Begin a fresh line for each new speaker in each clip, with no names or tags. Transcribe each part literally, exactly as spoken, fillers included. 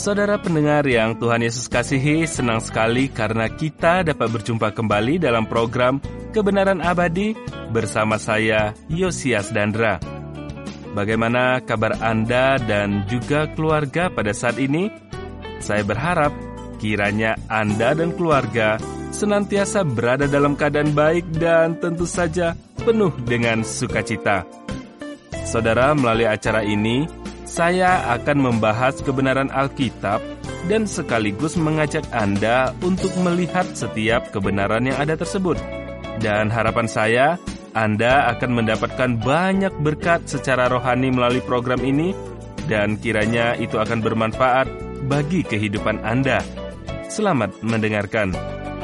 Saudara pendengar yang Tuhan Yesus kasihi, senang sekali karena kita dapat berjumpa kembali dalam program Kebenaran Abadi bersama saya, Yosias Dandra. Bagaimana kabar Anda dan juga keluarga pada saat ini? Saya berharap kiranya Anda dan keluarga senantiasa berada dalam keadaan baik dan tentu saja penuh dengan sukacita. Saudara, melalui acara ini, saya akan membahas kebenaran Alkitab dan sekaligus mengajak Anda untuk melihat setiap kebenaran yang ada tersebut. Dan harapan saya, Anda akan mendapatkan banyak berkat secara rohani melalui program ini, dan kiranya itu akan bermanfaat bagi kehidupan Anda. Selamat mendengarkan.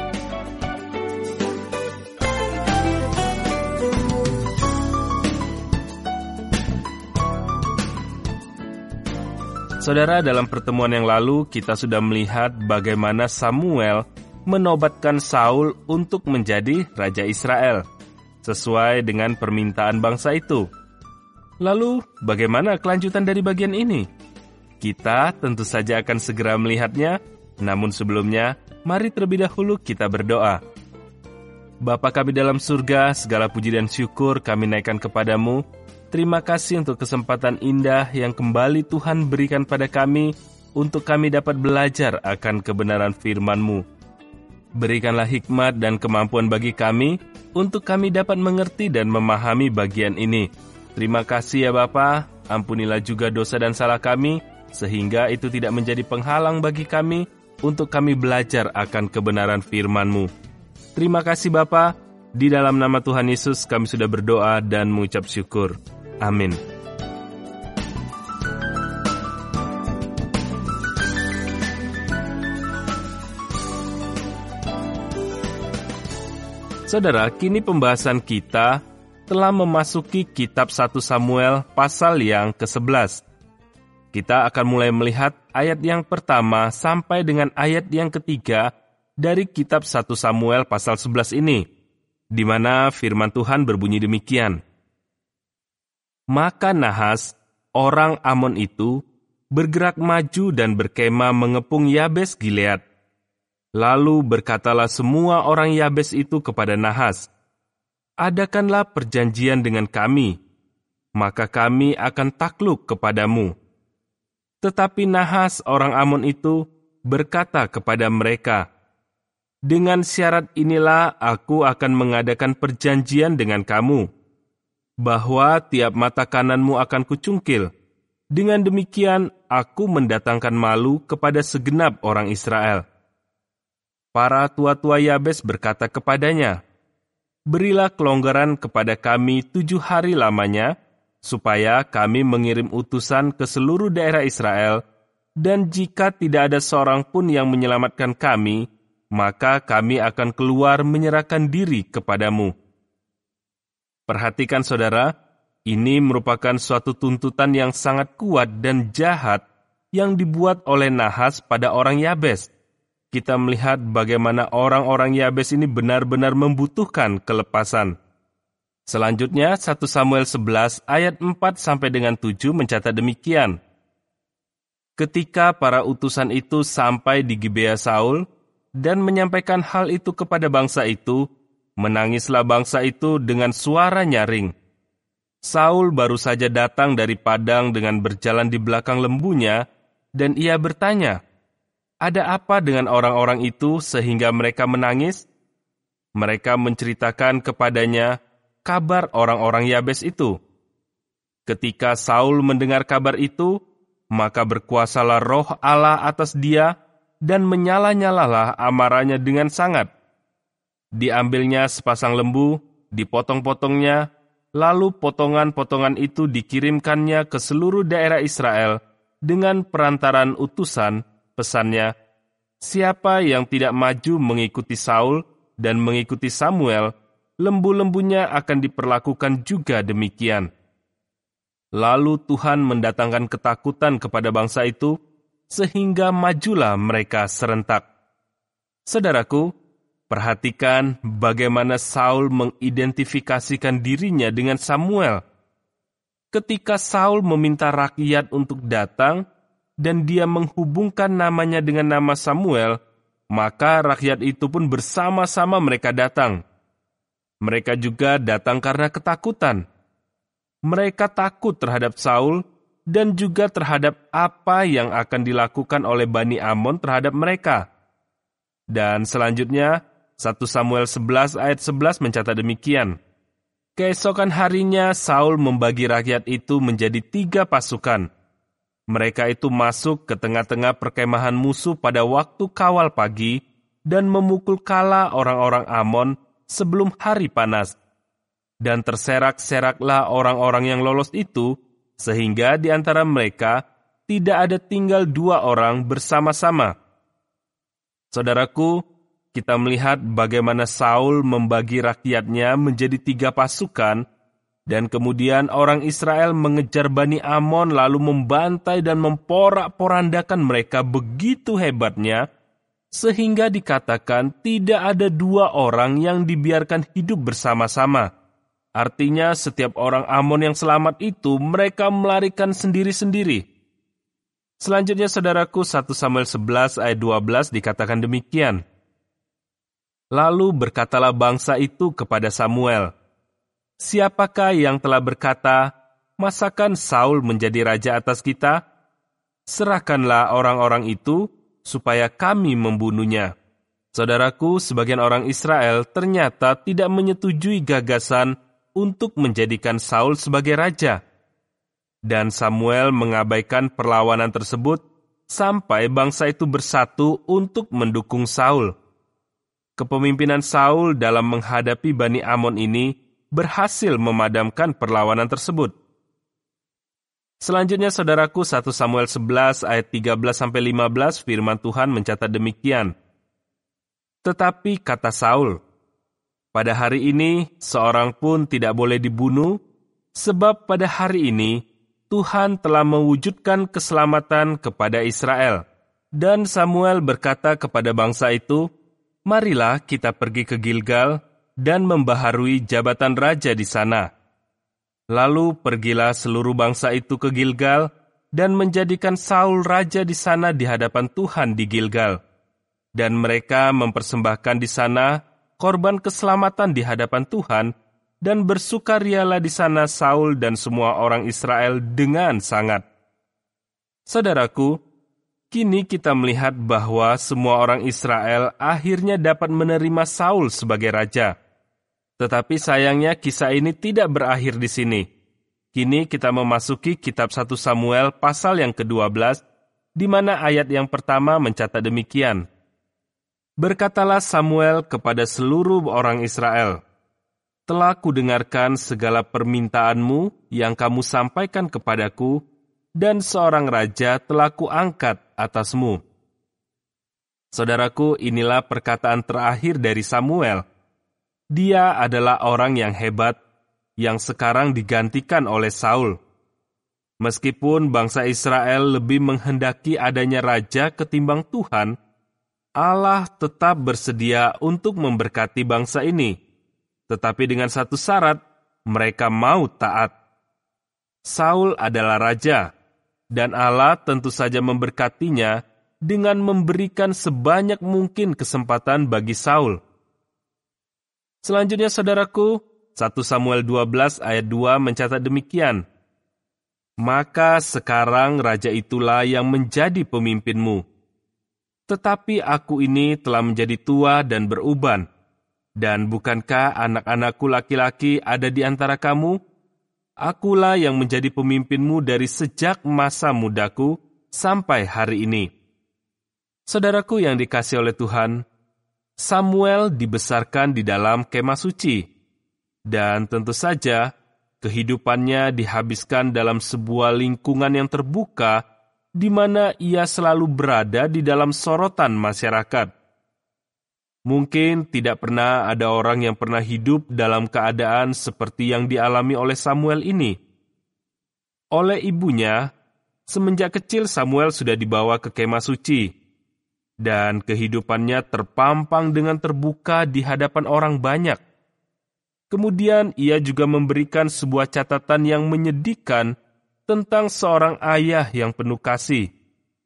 Saudara, dalam pertemuan yang lalu kita sudah melihat bagaimana Samuel menobatkan Saul untuk menjadi Raja Israel, sesuai dengan permintaan bangsa itu. Lalu, bagaimana kelanjutan dari bagian ini? Kita tentu saja akan segera melihatnya, namun sebelumnya, mari terlebih dahulu kita berdoa. Bapa kami dalam surga, segala puji dan syukur kami naikkan kepadamu. Terima kasih untuk kesempatan indah yang kembali Tuhan berikan pada kami untuk kami dapat belajar akan kebenaran firman-Mu. Berikanlah hikmat dan kemampuan bagi kami untuk kami dapat mengerti dan memahami bagian ini. Terima kasih ya Bapa, ampunilah juga dosa dan salah kami, sehingga itu tidak menjadi penghalang bagi kami untuk kami belajar akan kebenaran firman-Mu. Terima kasih Bapa, di dalam nama Tuhan Yesus kami sudah berdoa dan mengucap syukur. Amin. Saudara, kini pembahasan kita telah memasuki kitab satu Samuel pasal yang kesebelas. Kita akan mulai melihat ayat yang pertama sampai dengan ayat yang ketiga dari kitab satu Samuel pasal sebelas ini, di mana firman Tuhan berbunyi demikian. Maka Nahas, orang Amon itu, bergerak maju dan berkemah mengepung Yabes Gilead. Lalu berkatalah semua orang Yabes itu kepada Nahas, adakanlah perjanjian dengan kami, maka kami akan takluk kepadamu. Tetapi Nahas, orang Amon itu, berkata kepada mereka, dengan syarat inilah aku akan mengadakan perjanjian dengan kamu, bahwa tiap mata kananmu akan kucungkil. Dengan demikian, aku mendatangkan malu kepada segenap orang Israel. Para tua-tua Yabes berkata kepadanya, berilah kelonggaran kepada kami tujuh hari lamanya, supaya kami mengirim utusan ke seluruh daerah Israel, dan jika tidak ada seorang pun yang menyelamatkan kami, maka kami akan keluar menyerahkan diri kepadamu. Perhatikan saudara, ini merupakan suatu tuntutan yang sangat kuat dan jahat yang dibuat oleh Nahas pada orang Yabes. Kita melihat bagaimana orang-orang Yabes ini benar-benar membutuhkan kelepasan. Selanjutnya, satu Samuel sebelas ayat empat sampai dengan tujuh mencatat demikian. Ketika para utusan itu sampai di Gibea Saul dan menyampaikan hal itu kepada bangsa itu, menangislah bangsa itu dengan suara nyaring. Saul baru saja datang dari padang dengan berjalan di belakang lembunya, dan ia bertanya, ada apa dengan orang-orang itu sehingga mereka menangis? Mereka menceritakan kepadanya kabar orang-orang Yabes itu. Ketika Saul mendengar kabar itu, maka berkuasalah roh Allah atas dia, dan menyala-nyalalah amarahnya dengan sangat. Diambilnya sepasang lembu, dipotong-potongnya, lalu potongan-potongan itu dikirimkannya ke seluruh daerah Israel dengan perantaran utusan. Pesannya, siapa yang tidak maju mengikuti Saul dan mengikuti Samuel, lembu-lembunya akan diperlakukan juga demikian. Lalu Tuhan mendatangkan ketakutan kepada bangsa itu, sehingga majulah mereka serentak. Saudaraku, perhatikan bagaimana Saul mengidentifikasikan dirinya dengan Samuel. Ketika Saul meminta rakyat untuk datang, dan dia menghubungkan namanya dengan nama Samuel, maka rakyat itu pun bersama-sama mereka datang. Mereka juga datang karena ketakutan. Mereka takut terhadap Saul dan juga terhadap apa yang akan dilakukan oleh Bani Amon terhadap mereka. Dan selanjutnya, satu Samuel sebelas ayat sebelas mencatat demikian. Keesokan harinya, Saul membagi rakyat itu menjadi tiga pasukan. Mereka itu masuk ke tengah-tengah perkemahan musuh pada waktu kawal pagi dan memukul kala orang-orang Amon sebelum hari panas. Dan terserak-seraklah orang-orang yang lolos itu, sehingga di antara mereka tidak ada tinggal dua orang bersama-sama. Saudaraku, kita melihat bagaimana Saul membagi rakyatnya menjadi tiga pasukan, dan kemudian orang Israel mengejar Bani Amon lalu membantai dan memporak-porandakan mereka begitu hebatnya, sehingga dikatakan tidak ada dua orang yang dibiarkan hidup bersama-sama. Artinya setiap orang Amon yang selamat itu mereka melarikan sendiri-sendiri. Selanjutnya saudaraku, satu Samuel sebelas ayat dua belas dikatakan demikian. Lalu berkatalah bangsa itu kepada Samuel, "Siapakah yang telah berkata, masakan Saul menjadi raja atas kita? Serahkanlah orang-orang itu, supaya kami membunuhnya." Saudaraku, sebagian orang Israel ternyata tidak menyetujui gagasan untuk menjadikan Saul sebagai raja. Dan Samuel mengabaikan perlawanan tersebut sampai bangsa itu bersatu untuk mendukung Saul. Kepemimpinan Saul dalam menghadapi Bani Amon ini berhasil memadamkan perlawanan tersebut. Selanjutnya saudaraku, satu Samuel sebelas ayat tiga belas sampai lima belas firman Tuhan mencatat demikian. Tetapi kata Saul, "Pada hari ini seorang pun tidak boleh dibunuh, sebab pada hari ini Tuhan telah mewujudkan keselamatan kepada Israel." Dan Samuel berkata kepada bangsa itu, "Marilah kita pergi ke Gilgal dan membaharui jabatan raja di sana." Lalu pergilah seluruh bangsa itu ke Gilgal dan menjadikan Saul raja di sana di hadapan Tuhan di Gilgal. Dan mereka mempersembahkan di sana korban keselamatan di hadapan Tuhan, dan bersukarialah di sana Saul dan semua orang Israel dengan sangat. Saudaraku, kini kita melihat bahwa semua orang Israel akhirnya dapat menerima Saul sebagai raja. Tetapi sayangnya kisah ini tidak berakhir di sini. Kini kita memasuki kitab satu Samuel pasal yang kedua belas, di mana ayat yang pertama mencatat demikian. Berkatalah Samuel kepada seluruh orang Israel, "Telah kudengarkan segala permintaanmu yang kamu sampaikan kepadaku, dan seorang raja telah kuangkat atasmu." Saudaraku, inilah perkataan terakhir dari Samuel. Dia adalah orang yang hebat, yang sekarang digantikan oleh Saul. Meskipun bangsa Israel lebih menghendaki adanya raja ketimbang Tuhan, Allah tetap bersedia untuk memberkati bangsa ini. Tetapi dengan satu syarat, mereka mau taat. Saul adalah raja, dan Allah tentu saja memberkatinya dengan memberikan sebanyak mungkin kesempatan bagi Saul. Selanjutnya saudaraku, satu Samuel dua belas ayat dua mencatat demikian. "Maka sekarang raja itulah yang menjadi pemimpinmu. Tetapi aku ini telah menjadi tua dan beruban, dan bukankah anak-anakku laki-laki ada di antara kamu? Akulah yang menjadi pemimpinmu dari sejak masa mudaku sampai hari ini." Saudaraku yang dikasihi oleh Tuhan, Samuel dibesarkan di dalam kemah suci, dan tentu saja kehidupannya dihabiskan dalam sebuah lingkungan yang terbuka, di mana ia selalu berada di dalam sorotan masyarakat. Mungkin tidak pernah ada orang yang pernah hidup dalam keadaan seperti yang dialami oleh Samuel ini. Oleh ibunya, semenjak kecil Samuel sudah dibawa ke kemah suci, dan kehidupannya terpampang dengan terbuka di hadapan orang banyak. Kemudian ia juga memberikan sebuah catatan yang menyedihkan tentang seorang ayah yang penuh kasih.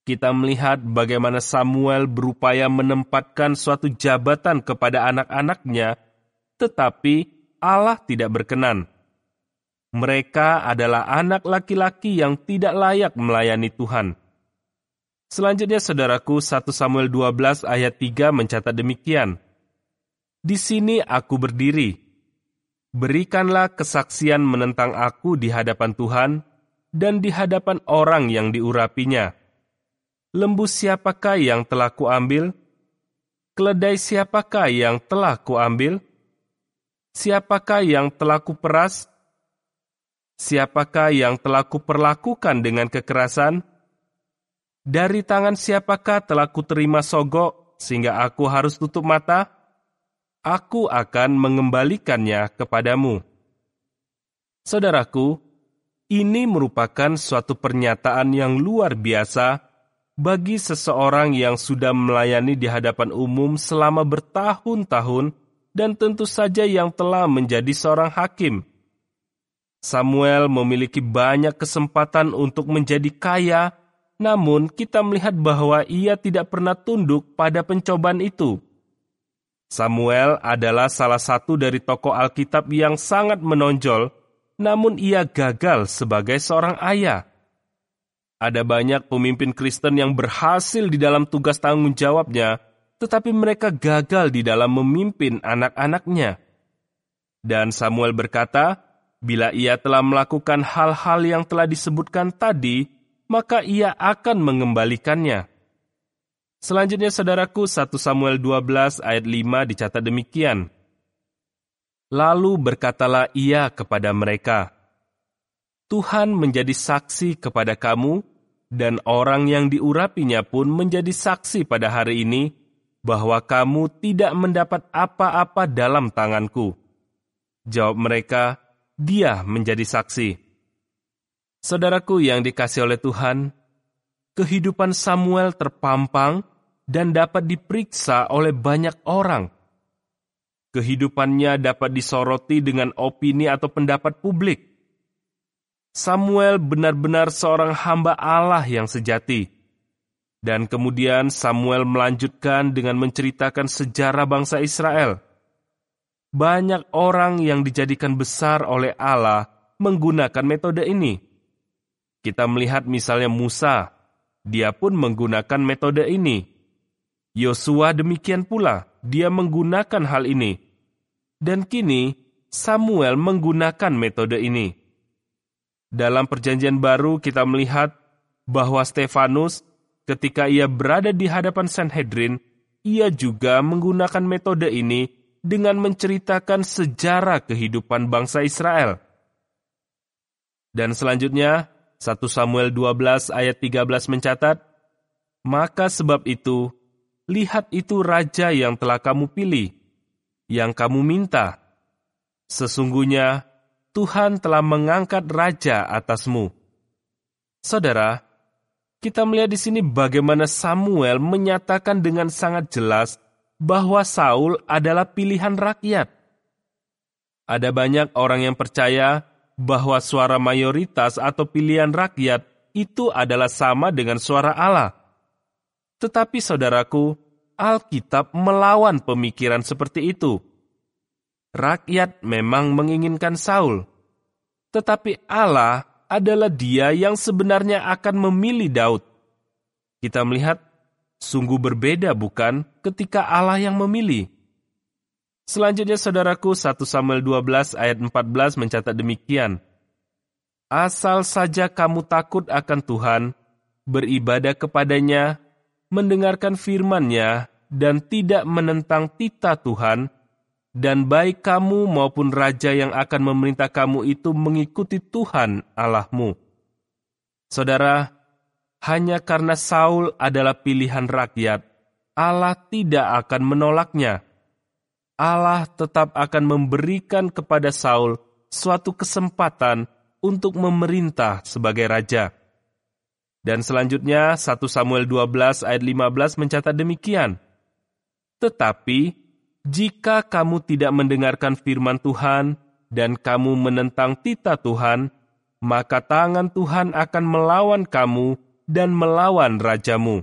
Kita melihat bagaimana Samuel berupaya menempatkan suatu jabatan kepada anak-anaknya, tetapi Allah tidak berkenan. Mereka adalah anak laki-laki yang tidak layak melayani Tuhan. Selanjutnya, saudaraku, satu Samuel dua belas ayat tiga mencatat demikian. Di sini aku berdiri. Berikanlah kesaksian menentang aku di hadapan Tuhan dan di hadapan orang yang diurapinya. Lembu siapakah yang telah kuambil? Keledai siapakah yang telah kuambil? Siapakah yang telah kuperas? Siapakah yang telah kuperlakukan dengan kekerasan? Dari tangan siapakah telah kuterima sogok sehingga aku harus tutup mata? Aku akan mengembalikannya kepadamu. Saudaraku, ini merupakan suatu pernyataan yang luar biasa bagi seseorang yang sudah melayani di hadapan umum selama bertahun-tahun dan tentu saja yang telah menjadi seorang hakim. Samuel memiliki banyak kesempatan untuk menjadi kaya, namun kita melihat bahwa ia tidak pernah tunduk pada pencobaan itu. Samuel adalah salah satu dari tokoh Alkitab yang sangat menonjol, namun ia gagal sebagai seorang ayah. Ada banyak pemimpin Kristen yang berhasil di dalam tugas tanggung jawabnya, tetapi mereka gagal di dalam memimpin anak-anaknya. Dan Samuel berkata, bila ia telah melakukan hal-hal yang telah disebutkan tadi, maka ia akan mengembalikannya. Selanjutnya, saudaraku, satu Samuel dua belas ayat lima dicatat demikian. Lalu berkatalah ia kepada mereka, Tuhan menjadi saksi kepada kamu, dan orang yang diurapinya pun menjadi saksi pada hari ini, bahwa kamu tidak mendapat apa-apa dalam tanganku. Jawab mereka, dia menjadi saksi. Saudaraku yang dikasihi oleh Tuhan, kehidupan Samuel terpampang dan dapat diperiksa oleh banyak orang. Kehidupannya dapat disoroti dengan opini atau pendapat publik. Samuel benar-benar seorang hamba Allah yang sejati. Dan kemudian Samuel melanjutkan dengan menceritakan sejarah bangsa Israel. Banyak orang yang dijadikan besar oleh Allah menggunakan metode ini. Kita melihat misalnya Musa, dia pun menggunakan metode ini. Yosua demikian pula, dia menggunakan hal ini. Dan kini Samuel menggunakan metode ini. Dalam Perjanjian Baru kita melihat bahwa Stefanus ketika ia berada di hadapan Sanhedrin, ia juga menggunakan metode ini dengan menceritakan sejarah kehidupan bangsa Israel. Dan selanjutnya, satu Samuel dua belas ayat tiga belas mencatat, maka sebab itu, lihat itu raja yang telah kamu pilih, yang kamu minta. Sesungguhnya, Tuhan telah mengangkat raja atasmu. Saudara, kita melihat di sini bagaimana Samuel menyatakan dengan sangat jelas bahwa Saul adalah pilihan rakyat. Ada banyak orang yang percaya bahwa suara mayoritas atau pilihan rakyat itu adalah sama dengan suara Allah. Tetapi saudaraku, Alkitab melawan pemikiran seperti itu. Rakyat memang menginginkan Saul, tetapi Allah adalah Dia yang sebenarnya akan memilih Daud. Kita melihat sungguh berbeda bukan ketika Allah yang memilih. Selanjutnya saudaraku, satu Samuel dua belas ayat empat belas mencatat demikian. Asal saja kamu takut akan Tuhan, beribadah kepadanya, mendengarkan firman-Nya, dan tidak menentang titah Tuhan, dan baik kamu maupun raja yang akan memerintah kamu itu mengikuti Tuhan Allahmu. Saudara, hanya karena Saul adalah pilihan rakyat, Allah tidak akan menolaknya. Allah tetap akan memberikan kepada Saul suatu kesempatan untuk memerintah sebagai raja. Dan selanjutnya, satu Samuel dua belas ayat lima belas mencatat demikian. Tetapi, jika kamu tidak mendengarkan firman Tuhan dan kamu menentang titah Tuhan, maka tangan Tuhan akan melawan kamu dan melawan rajamu.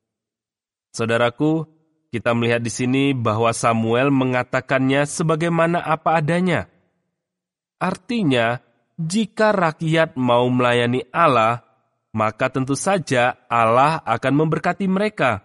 Saudaraku, kita melihat di sini bahwa Samuel mengatakannya sebagaimana apa adanya. Artinya, jika rakyat mau melayani Allah, maka tentu saja Allah akan memberkati mereka.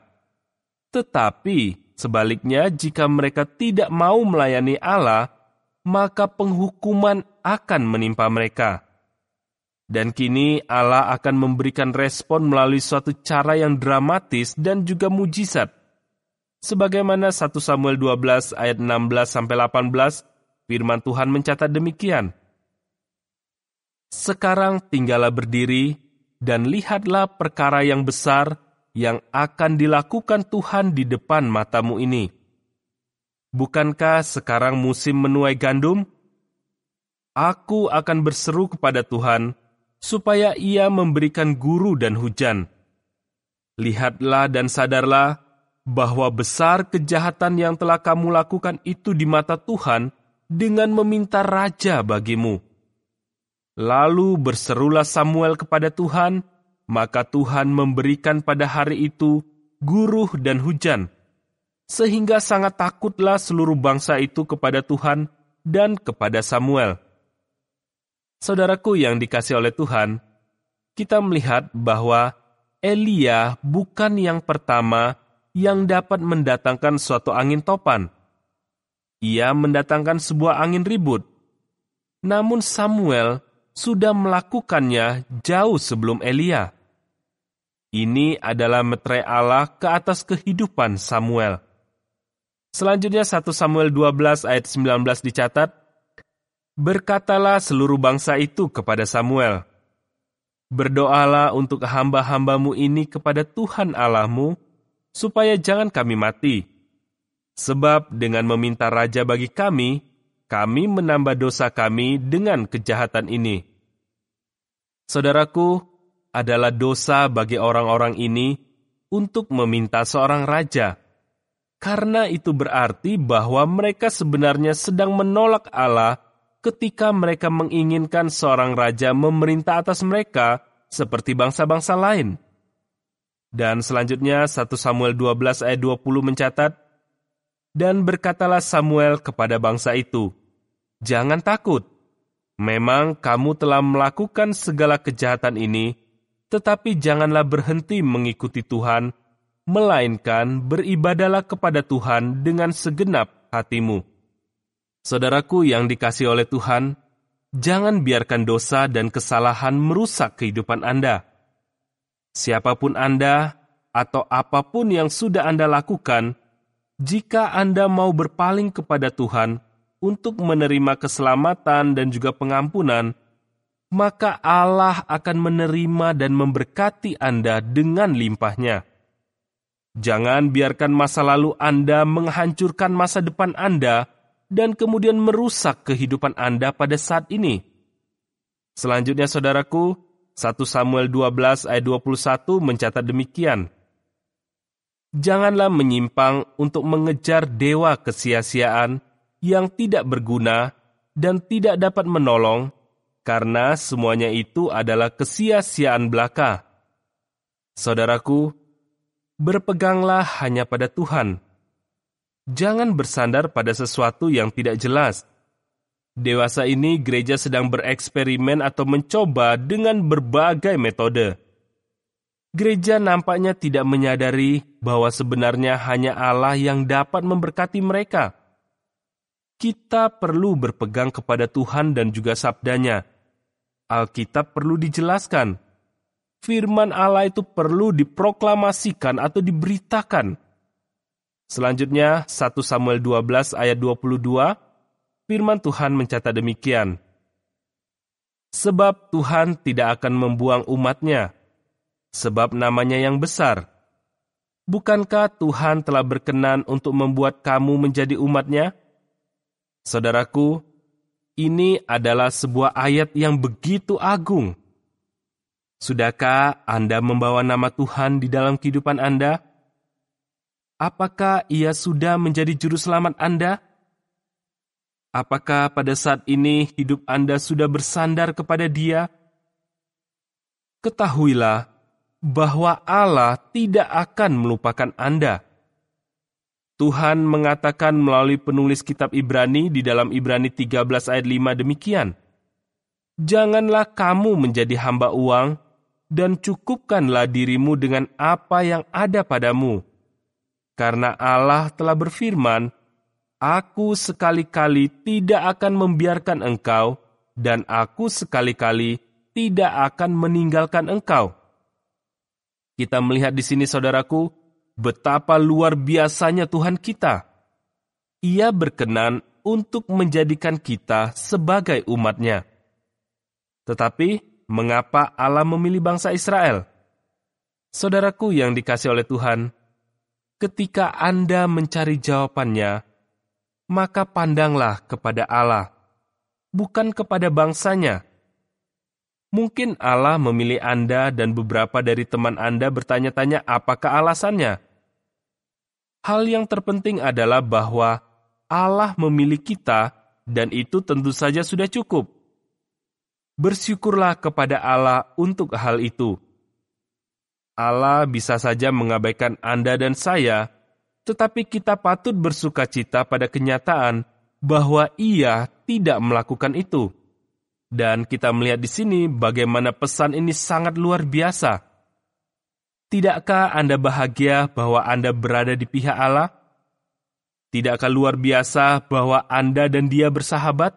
Tetapi, sebaliknya jika mereka tidak mau melayani Allah, maka penghukuman akan menimpa mereka. Dan kini Allah akan memberikan respon melalui suatu cara yang dramatis dan juga mujizat. Sebagaimana satu Samuel dua belas ayat enam belas sampai delapan belas, firman Tuhan mencatat demikian. Sekarang tinggallah berdiri dan lihatlah perkara yang besar yang akan dilakukan Tuhan di depan matamu ini. Bukankah sekarang musim menuai gandum? Aku akan berseru kepada Tuhan, supaya Ia memberikan guru dan hujan. Lihatlah dan sadarlah bahwa besar kejahatan yang telah kamu lakukan itu di mata Tuhan dengan meminta raja bagimu. Lalu berserulah Samuel kepada Tuhan, maka Tuhan memberikan pada hari itu guruh dan hujan, sehingga sangat takutlah seluruh bangsa itu kepada Tuhan dan kepada Samuel. Saudaraku yang dikasihi oleh Tuhan, kita melihat bahwa Elia bukan yang pertama yang dapat mendatangkan suatu angin topan. Ia mendatangkan sebuah angin ribut. Namun Samuel sudah melakukannya jauh sebelum Elia. Ini adalah meterai Allah ke atas kehidupan Samuel. Selanjutnya satu Samuel dua belas ayat sembilan belas dicatat, berkatalah seluruh bangsa itu kepada Samuel, berdoalah untuk hamba-hambamu ini kepada Tuhan Allahmu, supaya jangan kami mati. Sebab dengan meminta raja bagi kami, kami menambah dosa kami dengan kejahatan ini. Saudaraku, adalah dosa bagi orang-orang ini untuk meminta seorang raja. Karena itu berarti bahwa mereka sebenarnya sedang menolak Allah ketika mereka menginginkan seorang raja memerintah atas mereka seperti bangsa-bangsa lain. Dan selanjutnya satu Samuel dua belas ayat dua puluh mencatat, dan berkatalah Samuel kepada bangsa itu, jangan takut, memang kamu telah melakukan segala kejahatan ini, tetapi janganlah berhenti mengikuti Tuhan, melainkan beribadahlah kepada Tuhan dengan segenap hatimu. Saudaraku yang dikasihi oleh Tuhan, jangan biarkan dosa dan kesalahan merusak kehidupan Anda. Siapapun Anda atau apapun yang sudah Anda lakukan, jika Anda mau berpaling kepada Tuhan untuk menerima keselamatan dan juga pengampunan, maka Allah akan menerima dan memberkati Anda dengan limpahnya. Jangan biarkan masa lalu Anda menghancurkan masa depan Anda dan kemudian merusak kehidupan Anda pada saat ini. Selanjutnya saudaraku, satu Samuel dua belas ayat dua puluh satu mencatat demikian. Janganlah menyimpang untuk mengejar dewa kesia-siaan yang tidak berguna dan tidak dapat menolong, karena semuanya itu adalah kesia-siaan belaka. Saudaraku, berpeganglah hanya pada Tuhan. Jangan bersandar pada sesuatu yang tidak jelas. Dewasa ini gereja sedang bereksperimen atau mencoba dengan berbagai metode. Gereja nampaknya tidak menyadari bahwa sebenarnya hanya Allah yang dapat memberkati mereka. Kita perlu berpegang kepada Tuhan dan juga sabdanya. Alkitab perlu dijelaskan. Firman Allah itu perlu diproklamasikan atau diberitakan. Selanjutnya, satu Samuel dua belas ayat dua puluh dua, firman Tuhan mencatat demikian. Sebab Tuhan tidak akan membuang umat-Nya, sebab namanya yang besar. Bukankah Tuhan telah berkenan untuk membuat kamu menjadi umat-Nya? Saudaraku, ini adalah sebuah ayat yang begitu agung. Sudahkah Anda membawa nama Tuhan di dalam kehidupan Anda? Apakah Ia sudah menjadi juru selamat Anda? Apakah pada saat ini hidup Anda sudah bersandar kepada Dia? Ketahuilah bahwa Allah tidak akan melupakan Anda. Tuhan mengatakan melalui penulis kitab Ibrani di dalam Ibrani tiga belas ayat lima demikian, "Janganlah kamu menjadi hamba uang, dan cukupkanlah dirimu dengan apa yang ada padamu. Karena Allah telah berfirman, Aku sekali-kali tidak akan membiarkan engkau, dan aku sekali-kali tidak akan meninggalkan engkau." Kita melihat di sini, saudaraku, betapa luar biasanya Tuhan kita. Ia berkenan untuk menjadikan kita sebagai umat-Nya. Tetapi, mengapa Allah memilih bangsa Israel? Saudaraku yang dikasihi oleh Tuhan, ketika Anda mencari jawabannya, maka pandanglah kepada Allah, bukan kepada bangsanya. Mungkin Allah memilih Anda dan beberapa dari teman Anda bertanya-tanya apakah alasannya. Hal yang terpenting adalah bahwa Allah memilih kita dan itu tentu saja sudah cukup. Bersyukurlah kepada Allah untuk hal itu. Allah bisa saja mengabaikan Anda dan saya, tetapi kita patut bersukacita pada kenyataan bahwa Ia tidak melakukan itu. Dan kita melihat di sini bagaimana pesan ini sangat luar biasa. Tidakkah Anda bahagia bahwa Anda berada di pihak Allah? Tidakkah luar biasa bahwa Anda dan Dia bersahabat?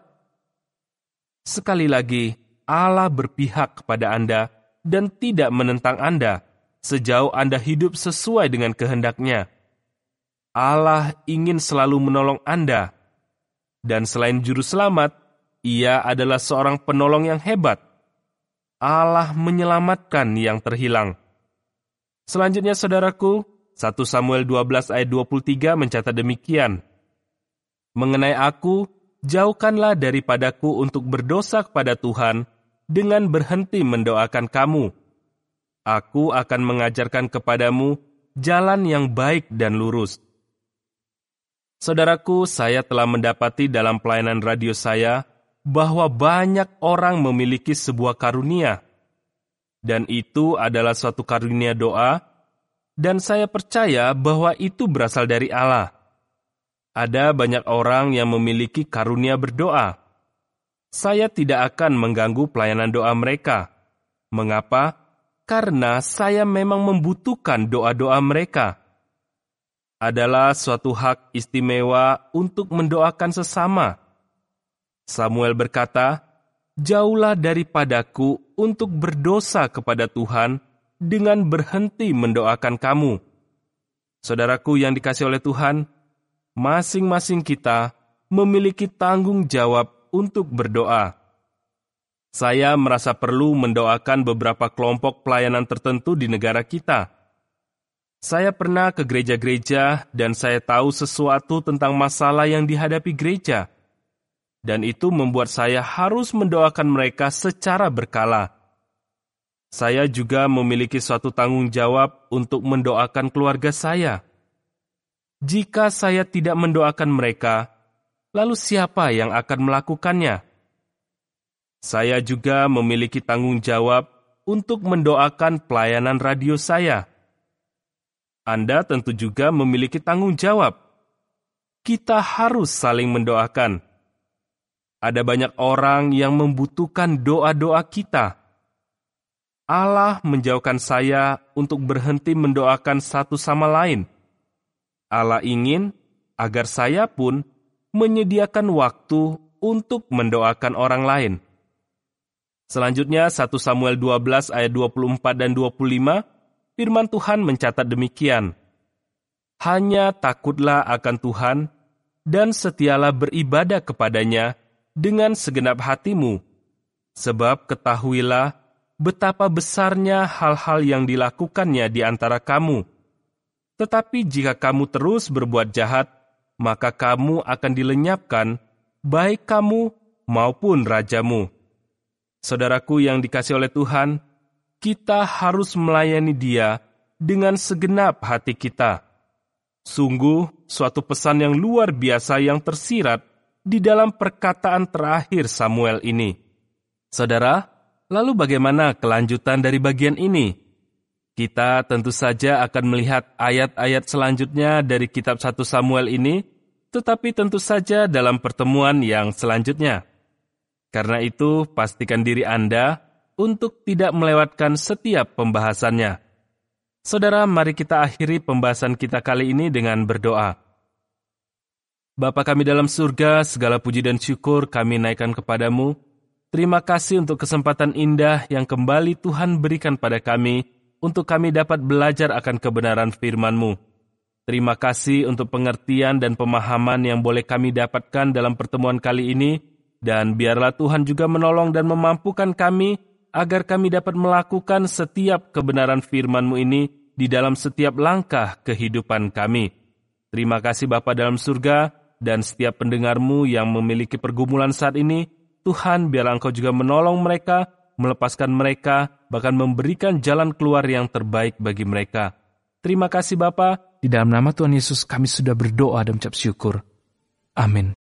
Sekali lagi, Allah berpihak kepada Anda dan tidak menentang Anda sejauh Anda hidup sesuai dengan kehendak-Nya. Allah ingin selalu menolong Anda. Dan selain juru selamat, Ia adalah seorang penolong yang hebat. Allah menyelamatkan yang terhilang. Selanjutnya, saudaraku, satu Samuel dua belas ayat dua puluh tiga mencatat demikian, "Mengenai aku, jauhkanlah daripadaku untuk berdosa kepada Tuhan dengan berhenti mendoakan kamu. Aku akan mengajarkan kepadamu jalan yang baik dan lurus." Saudaraku, saya telah mendapati dalam pelayanan radio saya bahwa banyak orang memiliki sebuah karunia. Dan itu adalah suatu karunia doa, dan saya percaya bahwa itu berasal dari Allah. Ada banyak orang yang memiliki karunia berdoa. Saya tidak akan mengganggu pelayanan doa mereka. Mengapa? Karena saya memang membutuhkan doa-doa mereka. Adalah suatu hak istimewa untuk mendoakan sesama. Samuel berkata, "Jauhlah daripadaku untuk berdosa kepada Tuhan dengan berhenti mendoakan kamu." Saudaraku yang dikasihi oleh Tuhan, masing-masing kita memiliki tanggung jawab untuk berdoa. Saya merasa perlu mendoakan beberapa kelompok pelayanan tertentu di negara kita. Saya pernah ke gereja-gereja dan saya tahu sesuatu tentang masalah yang dihadapi gereja. Dan itu membuat saya harus mendoakan mereka secara berkala. Saya juga memiliki suatu tanggung jawab untuk mendoakan keluarga saya. Jika saya tidak mendoakan mereka, lalu siapa yang akan melakukannya? Saya juga memiliki tanggung jawab untuk mendoakan pelayanan radio saya. Anda tentu juga memiliki tanggung jawab. Kita harus saling mendoakan. Ada banyak orang yang membutuhkan doa-doa kita. Allah menjauhkan saya untuk berhenti mendoakan satu sama lain. Allah ingin agar saya pun menyediakan waktu untuk mendoakan orang lain. Selanjutnya, satu Samuel dua belas ayat dua puluh empat dan dua puluh lima, firman Tuhan mencatat demikian, "Hanya takutlah akan Tuhan, dan setialah beribadah kepadanya dengan segenap hatimu, sebab ketahuilah betapa besarnya hal-hal yang dilakukannya di antara kamu. Tetapi jika kamu terus berbuat jahat, maka kamu akan dilenyapkan, baik kamu maupun rajamu." Saudaraku yang dikasihi oleh Tuhan, kita harus melayani Dia dengan segenap hati kita. Sungguh, suatu pesan yang luar biasa yang tersirat di dalam perkataan terakhir Samuel ini. Saudara, lalu bagaimana kelanjutan dari bagian ini? Kita tentu saja akan melihat ayat-ayat selanjutnya dari kitab satu Samuel ini, tetapi tentu saja dalam pertemuan yang selanjutnya. Karena itu, pastikan diri Anda untuk tidak melewatkan setiap pembahasannya. Saudara, mari kita akhiri pembahasan kita kali ini dengan berdoa. Bapa kami dalam surga, segala puji dan syukur kami naikkan kepadamu. Terima kasih untuk kesempatan indah yang kembali Tuhan berikan pada kami, untuk kami dapat belajar akan kebenaran firman-Mu. Terima kasih untuk pengertian dan pemahaman yang boleh kami dapatkan dalam pertemuan kali ini, dan biarlah Tuhan juga menolong dan memampukan kami agar kami dapat melakukan setiap kebenaran firman-Mu ini di dalam setiap langkah kehidupan kami. Terima kasih Bapa dalam surga, dan setiap pendengar-Mu yang memiliki pergumulan saat ini, Tuhan biarlah Engkau juga menolong mereka, melepaskan mereka, bahkan memberikan jalan keluar yang terbaik bagi mereka. Terima kasih Bapa. Di dalam nama Tuhan Yesus kami sudah berdoa dan mengucap syukur. Amin.